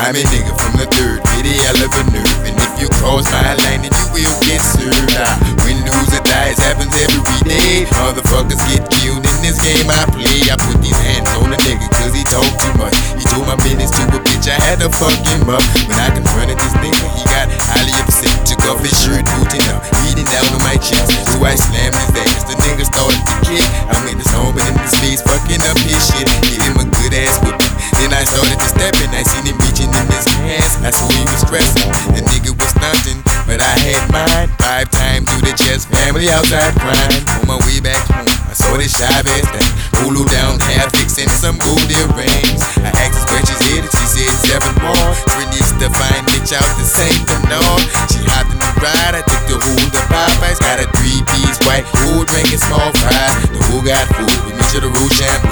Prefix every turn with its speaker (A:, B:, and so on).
A: I'm a nigga from the third, with a hell of a nerve. And if you cross my line, then you will get served. Win, lose, or die, it happens every day. Motherfuckers get killed in this game I play. I put these hands on a nigga cause he talk too much. He told my business to a bitch, I had to fuck him up. When I confronted this nigga, he got highly upset. Took off his shirt, booting up, beating down on my chest. So I slammed his ass, the nigga started to kick. I made this home in his face, fucking up his shit. Gave him a good ass whipping. Then I started to step in, I seen him reaching in his hands. I saw he was stressing, the nigga was stunting, but I had mine. 5 times through the chest, family outside crying. On my way back home, I saw this Chavez thing, holo down half, fixing some gold earrings. I asked her where she's headed, she said 7 more. Prettiest to find bitch out the same canal. She hopped in the ride, I took the whole to Popeyes. Got a 3-piece white, whole drinking small fries. The whole got food, we made sure the road shampoo.